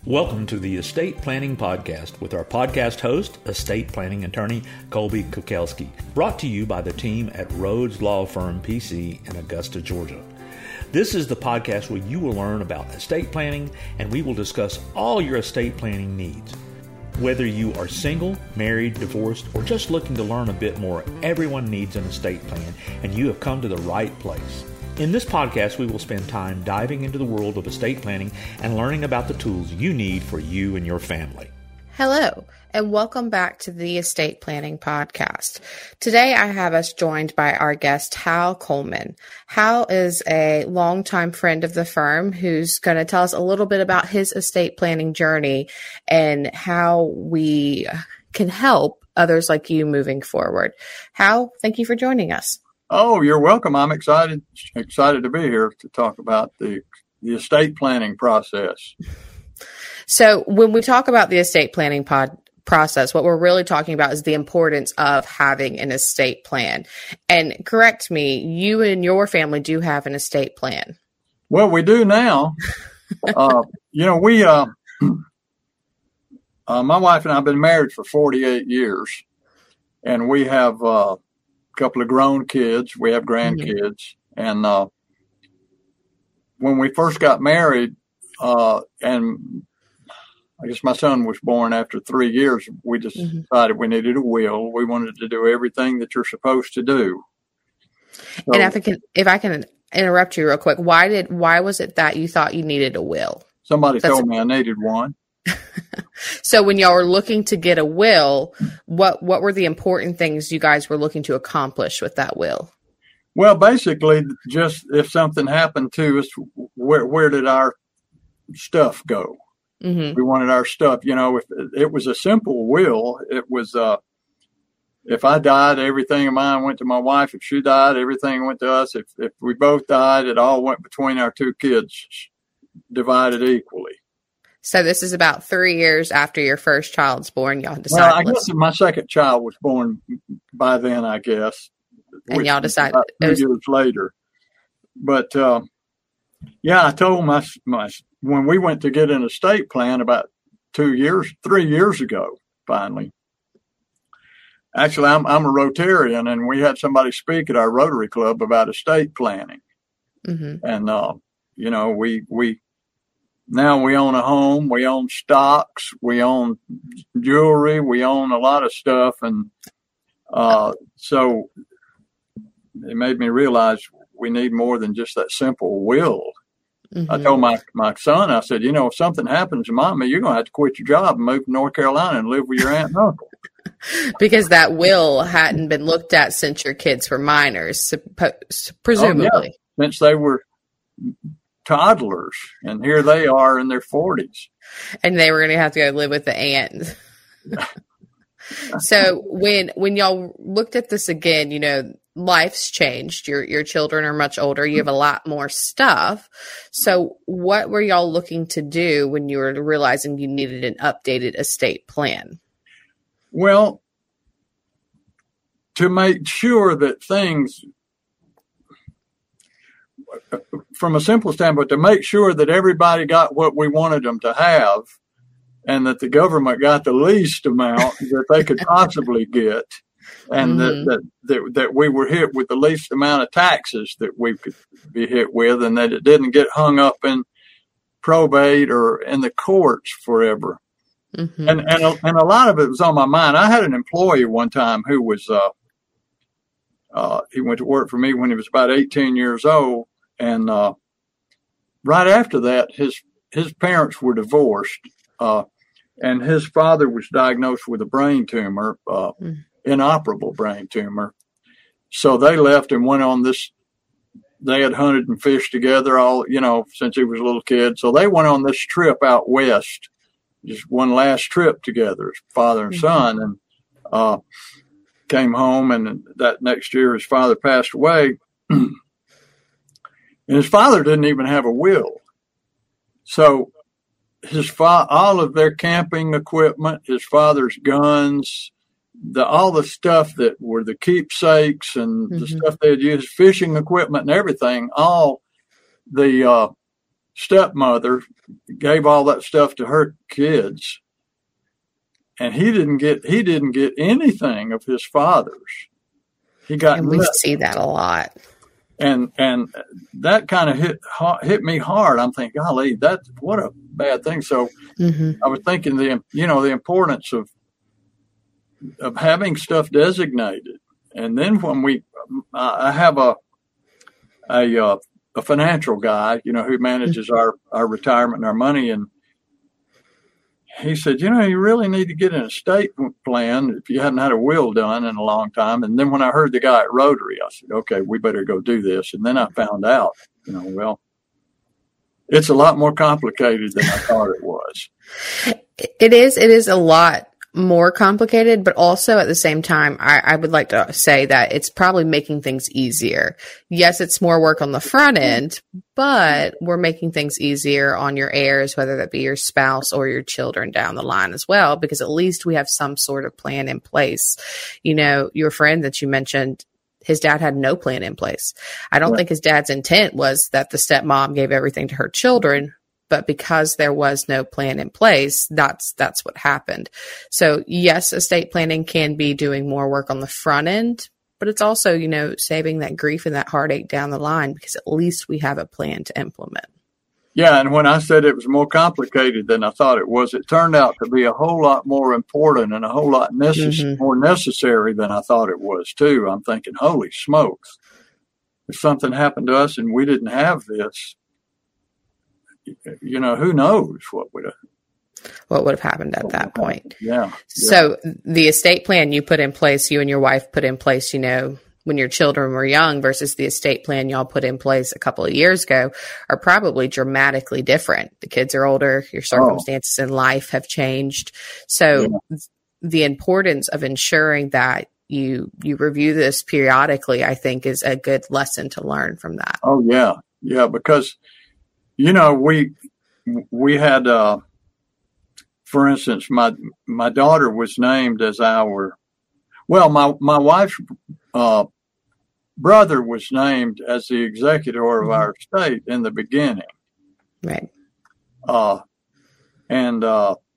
Welcome to the Estate Planning Podcast with our podcast host, estate planning attorney Colby Kukelski, brought to you by the team at Rhodes Law Firm PC in Augusta, Georgia. This is the podcast where you will learn about estate planning, and we will discuss all your estate planning needs. Whether you are single, married, divorced, or just looking to learn a bit more, everyone needs an estate plan, and you have come to the right place. In this podcast, we will spend time diving into the world of estate planning and learning about the tools you need for you and your family. Hello, and welcome back to the Estate Planning Podcast. Today, I have us joined by our guest, Hal Coleman. Hal is a longtime friend of the firm who's going to tell us a little bit about his estate planning journey and how we can help others like you moving forward. Hal, thank you for joining us. Oh, you're welcome. I'm excited to be here to talk about the estate planning process. So when we talk about the estate planning process, what we're really talking about is the importance of having an estate plan. And correct me, you and your family do have an estate plan. Well, we do now. My wife and I have been married for 48 years, and we have couple of grown kids. We have grandkids. And when we first got married, and I guess my son was born after 3 years, we just decided we needed a will. We wanted to do everything that you're supposed to do. So, and if I can interrupt you real quick, why was it that you thought you needed a will? Somebody told me I needed one. So when y'all were looking to get a will, what were the important things you guys were looking to accomplish with that will? Well, basically, just if something happened to us, where did our stuff go? Mm-hmm. We wanted our stuff. If it was a simple will, it was if I died, everything of mine went to my wife. If she died, everything went to us. If we both died, it all went between our two kids, divided equally. So this is about 3 years after your first child's born. Y'all decided. Well, I guess my second child was born by then, I guess. And y'all decided. 2 years later. But, I told my when we went to get an estate plan about 3 years ago, finally. Actually, I'm a Rotarian, and we had somebody speak at our Rotary Club about estate planning. Mm-hmm. And, we now we own a home, we own stocks, we own jewelry, we own a lot of stuff. And so it made me realize we need more than just that simple will. Mm-hmm. I told my son, I said, if something happens to Mama, you're going to have to quit your job and move to North Carolina and live with your aunt and uncle. Because that will hadn't been looked at since your kids were minors, presumably. Oh, yeah. Since they were toddlers, and here they are in their 40s, and they were going to have to go live with the aunt. So when y'all looked at this again, life's changed. Your children are much older. You have a lot more stuff. So what were y'all looking to do when you were realizing you needed an updated estate plan? Well, to make sure that things, from a simple standpoint, to make sure that everybody got what we wanted them to have, and that the government got the least amount that they could possibly get, and that we were hit with the least amount of taxes that we could be hit with, and that it didn't get hung up in probate or in the courts forever. Mm-hmm. And a lot of it was on my mind. I had an employee one time who was he went to work for me when he was about 18 years old. And right after that, his parents were divorced, and his father was diagnosed with a brain tumor, inoperable brain tumor. So they left and went on this. They had hunted and fished together all, since he was a little kid. So they went on this trip out west, just one last trip together, father and son, and came home. And that next year, his father passed away. And his father didn't even have a will. So all of their camping equipment, his father's guns, all the stuff that were the keepsakes and the stuff they'd use, fishing equipment and everything, all the stepmother gave all that stuff to her kids, and he didn't get anything of his father's. He got, and we see that a lot. And that kind of hit me hard. I'm thinking, golly, what a bad thing. So I was thinking the importance of having stuff designated. And then when I have a financial guy, who manages our retirement and our money, and he said, you really need to get an estate plan if you haven't had a will done in a long time. And then when I heard the guy at Rotary, I said, okay, we better go do this. And then I found out, well, it's a lot more complicated than I thought it was. It is a lot more complicated, but also at the same time, I would like to say that it's probably making things easier. Yes, it's more work on the front end, but we're making things easier on your heirs, whether that be your spouse or your children down the line as well, because at least we have some sort of plan in place. Your friend that you mentioned, his dad had no plan in place. I don't think his dad's intent was that the stepmom gave everything to her children, but because there was no plan in place, that's what happened. So yes, estate planning can be doing more work on the front end, but it's also, saving that grief and that heartache down the line, because at least we have a plan to implement. Yeah. And when I said it was more complicated than I thought it was, it turned out to be a whole lot more important and a whole lot more necessary than I thought it was too. I'm thinking, holy smokes, if something happened to us and we didn't have this, who knows what would have happened at that point. Yeah. So the estate plan you put in place, you and your wife put in place, when your children were young versus the estate plan y'all put in place a couple of years ago are probably dramatically different. The kids are older. Your circumstances in life have changed. So the importance of ensuring that you review this periodically, I think, is a good lesson to learn from that. Oh, yeah. Yeah, because we had, for instance, my daughter was named as my wife's brother was named as the executor of our estate in the beginning. Right. And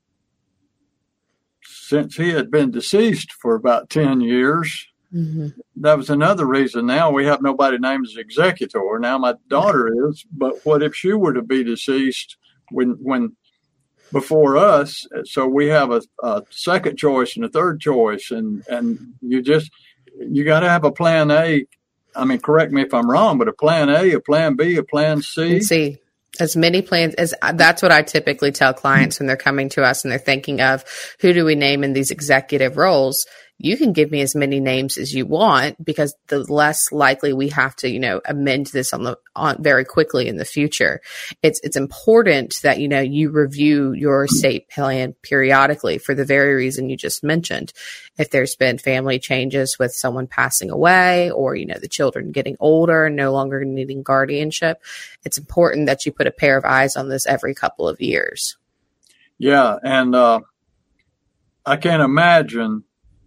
since he had been deceased for about 10 years, that was another reason. Now we have nobody named as executor. Now my daughter is, but what if she were to be deceased when before us? So we have a second choice and a third choice, and you got to have a plan A. I mean, correct me if I'm wrong, but a plan A, a plan B, a plan C. And C. As many plans as that's what I typically tell clients when they're coming to us and they're thinking of who do we name in these executive roles. You can give me as many names as you want, because the less likely we have to, amend this on very quickly in the future. It's important that, you review your estate plan periodically for the very reason you just mentioned. If there's been family changes with someone passing away, or, the children getting older and no longer needing guardianship, it's important that you put a pair of eyes on this every couple of years. Yeah. And I can't imagine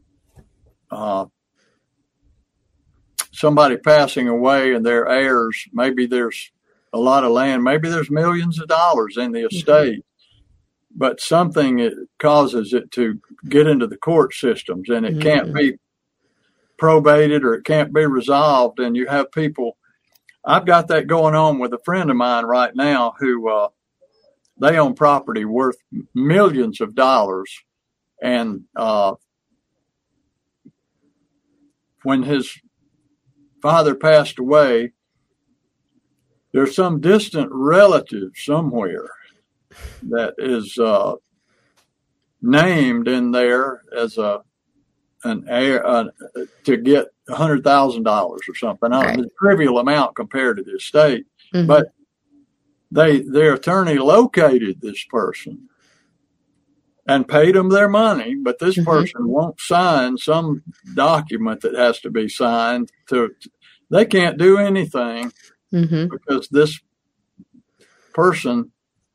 somebody passing away and their heirs, maybe there's a lot of land, maybe there's millions of dollars in the estate, but something causes it to get into the court systems, and it can't be probated or it can't be resolved. And you have people, I've got that going on with a friend of mine right now who they own property worth millions of dollars, and when his father passed away, there's some distant relative somewhere that is named in there as an heir to get $100,000 or something. Right. It's a trivial amount compared to the estate, but their attorney located this person and paid them their money, but this person won't sign some document that has to be signed. They can't do anything because this person,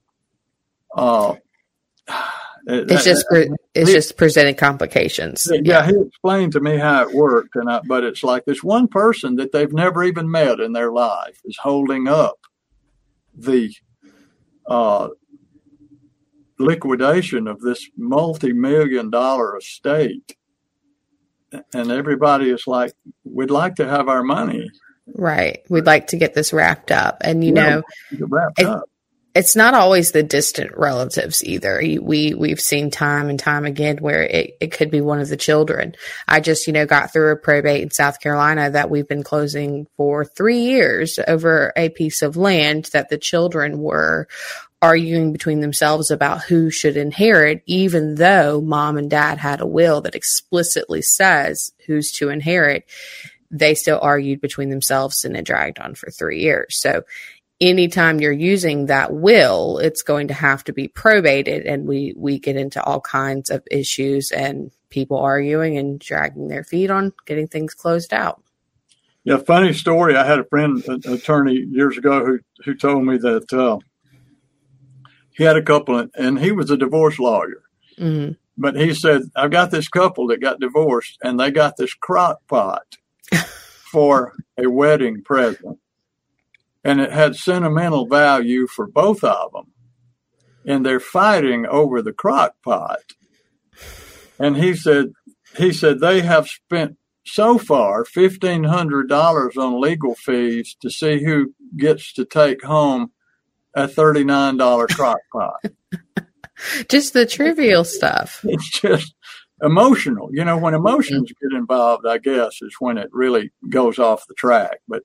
it's just presenting complications. Yeah, he explained to me how it worked, but it's like this one person that they've never even met in their life is holding up the liquidation of this multi-million-dollar estate. And everybody is like, we'd like to have our money. Right. We'd like to get this wrapped up. And, wrapped up. It's not always the distant relatives either. We've seen time and time again where it could be one of the children. I just, got through a probate in South Carolina that we've been closing for 3 years over a piece of land that the children were arguing between themselves about who should inherit, even though mom and dad had a will that explicitly says who's to inherit. They still argued between themselves and it dragged on for 3 years. So anytime you're using that will, it's going to have to be probated. And we get into all kinds of issues and people arguing and dragging their feet on getting things closed out. Yeah, funny story. I had a friend, an attorney years ago who told me that he had a couple and he was a divorce lawyer. Mm-hmm. But he said, I've got this couple that got divorced and they got this crock pot for a wedding present. And it had sentimental value for both of them. And they're fighting over the crock pot. And he said they have spent so far $1,500 on legal fees to see who gets to take home a $39 crock pot. Just the trivial stuff. It's just emotional. When emotions get involved, I guess, is when it really goes off the track. But,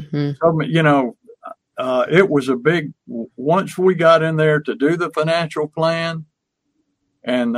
it was a big, once we got in there to do the financial plan and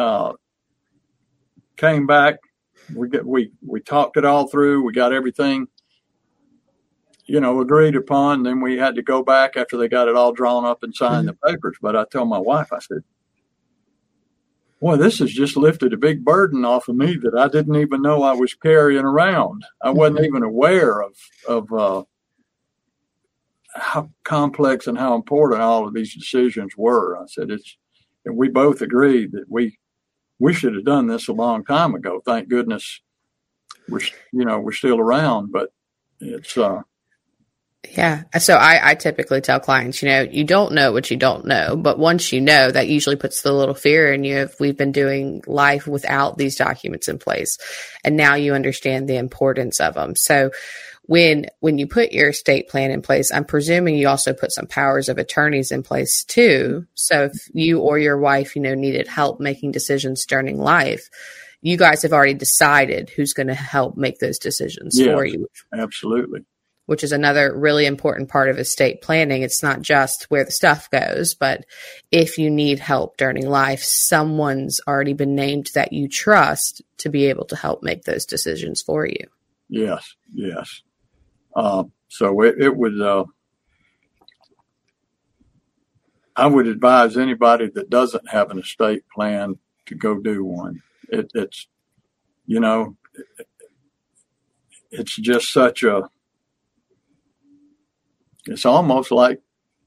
came back, we talked it all through. We got everything, agreed upon. Then we had to go back after they got it all drawn up and signed the papers. But I told my wife, I said, boy, this has just lifted a big burden off of me that I didn't even know I was carrying around. I wasn't even aware of how complex and how important all of these decisions were. I said, and we both agreed that we should have done this a long time ago. Thank goodness we're still around, but it's, yeah. So I typically tell clients, you don't know what you don't know, but once you know, that usually puts the little fear in you if we've been doing life without these documents in place. And now you understand the importance of them. So when you put your estate plan in place, I'm presuming you also put some powers of attorneys in place too. So if you or your wife, needed help making decisions during life, you guys have already decided who's going to help make those decisions for you. Absolutely. Which is another really important part of estate planning. It's not just where the stuff goes, but if you need help during life, someone's already been named that you trust to be able to help make those decisions for you. Yes. So it would, I would advise anybody that doesn't have an estate plan to go do one. It's just such it's almost like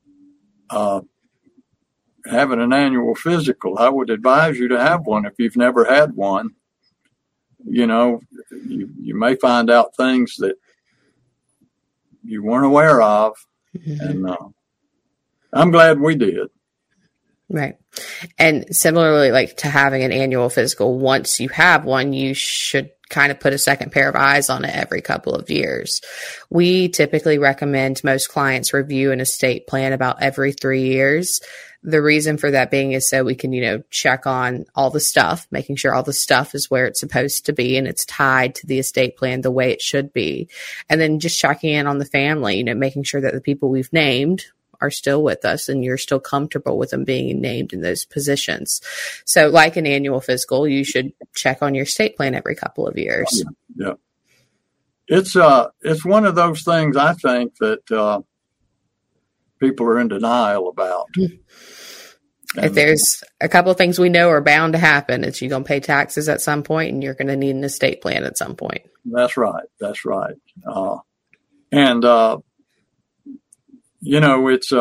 having an annual physical. I would advise you to have one if you've never had one. You may find out things that you weren't aware of. Mm-hmm. And I'm glad we did. Right. And similarly, like to having an annual physical, once you have one, you should kind of put a second pair of eyes on it every couple of years. We typically recommend most clients review an estate plan about every 3 years. The reason for that being is so we can, check on all the stuff, making sure all the stuff is where it's supposed to be and it's tied to the estate plan the way it should be. And then just checking in on the family, making sure that the people we've named are still with us and you're still comfortable with them being named in those positions. So like an annual physical, you should check on your estate plan every couple of years. Yeah. It's one of those things I think that people are in denial about. If there's a couple of things we know are bound to happen, it's you're going to pay taxes at some point and you're going to need an estate plan at some point. That's right. It's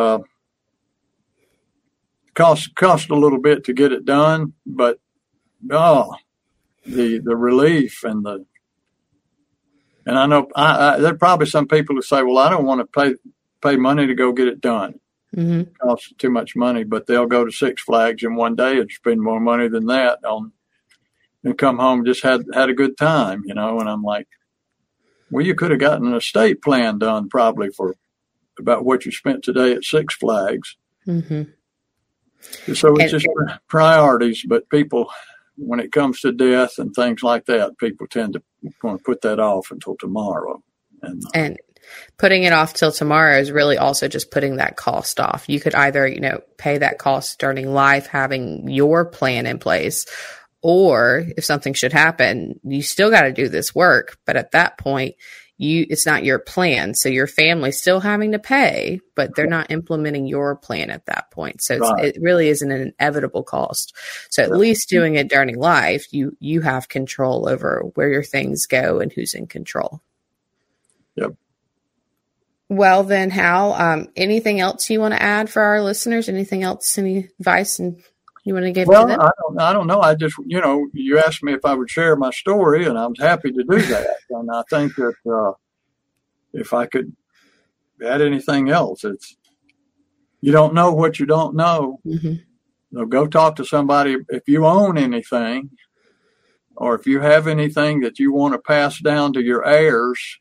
cost a little bit to get it done, but the relief and I know there are probably some people who say, well, I don't want to pay money to go get it done. Mm-hmm. Costs too much money, but they'll go to Six Flags in one day and spend more money than that and come home just had a good time, And I'm like, well, you could have gotten an estate plan done probably for about what you spent today at Six Flags. Mm-hmm. So it's just priorities, but people, when it comes to death and things like that, people tend to want to put that off until tomorrow. And putting it off till tomorrow is really also just putting that cost off. You could either, pay that cost during life, having your plan in place, or if something should happen, you still got to do this work. But at that point, it's not your plan. So your family's still having to pay, but they're not implementing your plan at that point. So it really isn't an inevitable cost. So at least doing it during life, you have control over where your things go and who's in control. Yep. Well, then, Hal, anything else you want to add for our listeners? Anything else, any advice you want to give to them? I don't know. I just, you asked me if I would share my story, and I'm happy to do that. And I think that if I could add anything else, it's you don't know what you don't know. Mm-hmm. So go talk to somebody. If you own anything, or if you have anything that you want to pass down to your heirs,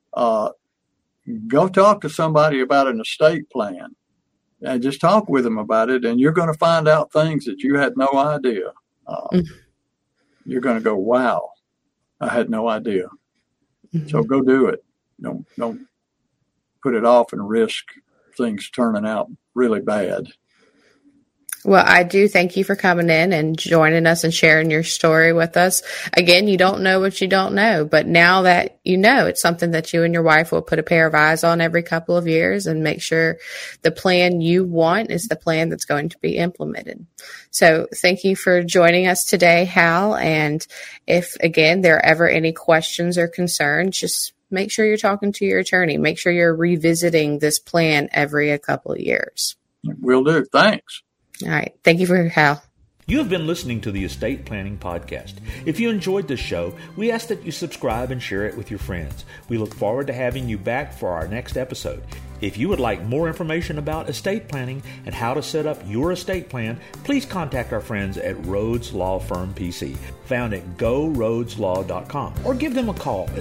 go talk to somebody about an estate plan. And just talk with them about it, and you're going to find out things that you had no idea. You're going to go, wow, I had no idea. Mm-hmm. So go do it. Don't put it off and risk things turning out really bad. Well, I do thank you for coming in and joining us and sharing your story with us. Again, you don't know what you don't know, but now that you know, it's something that you and your wife will put a pair of eyes on every couple of years and make sure the plan you want is the plan that's going to be implemented. So thank you for joining us today, Hal. And if, again, there are ever any questions or concerns, just make sure you're talking to your attorney. Make sure you're revisiting this plan every couple of years. Will do. Thanks. All right. Thank you for Hal. You have been listening to the Estate Planning Podcast. If you enjoyed this show, we ask that you subscribe and share it with your friends. We look forward to having you back for our next episode. If you would like more information about estate planning and how to set up your estate plan, please contact our friends at Rhodes Law Firm PC, found at GoRhodesLaw.com, or give them a call at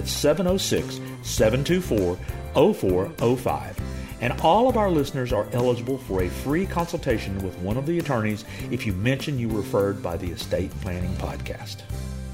706-724-0405. And all of our listeners are eligible for a free consultation with one of the attorneys if you mention you were referred by the Estate Planning Podcast.